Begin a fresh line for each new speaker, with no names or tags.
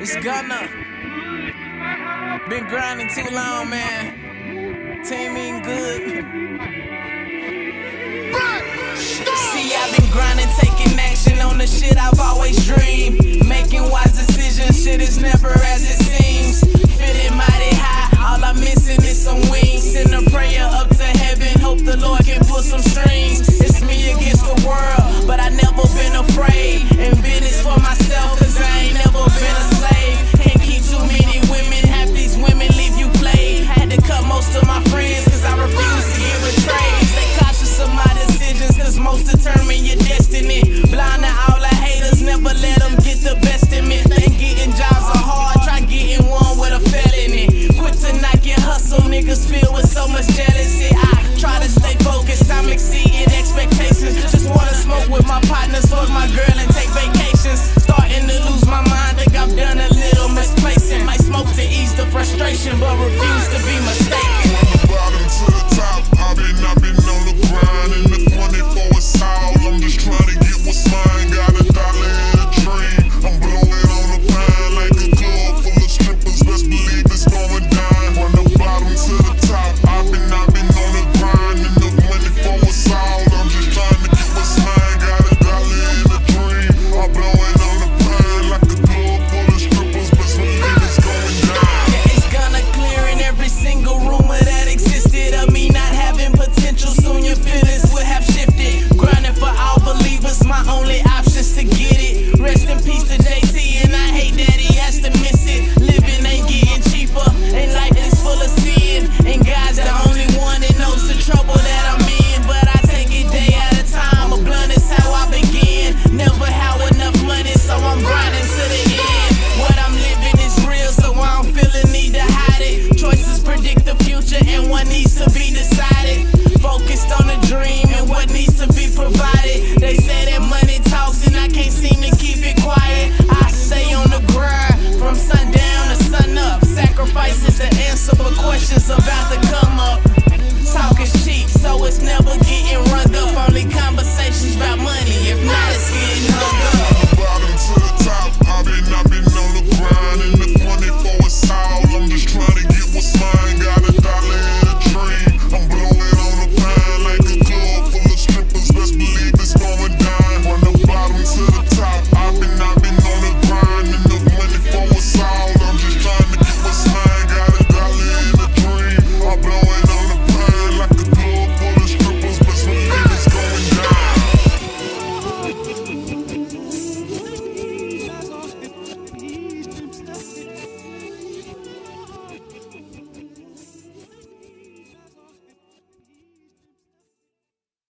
It's Gunna. Been grinding too long, man. Team ain't good. See, I've been grinding, taking action on the shit I've always dreamed. Making wise decisions, shit is never as it seems. Feeling mighty high, all I'm missing is some wings. Send a prayer up to heaven, hope the Lord can pull some strings. It's me against the world, but I never been afraid. And business for myself, cause I ain't never been a slave. Can't keep too many women, half these women leave you played. Had to cut most of my friends, cause I refuse to get betrayed. Stay cautious of my decisions, cause most determine your destiny. Blind to all the haters, never let them get the best in me. Think getting jobs are hard, try getting one with a felony. Quit to knock your hustle, niggas filled with so much jealousy. I try to stay focused, I'm exceeding expectations. Just wanna smoke with my partners, fuck my girl and take vacations. Starting to lose my mind, think I've done a little misplacing. Might smoke to ease the frustration, but refuse to be mistaken.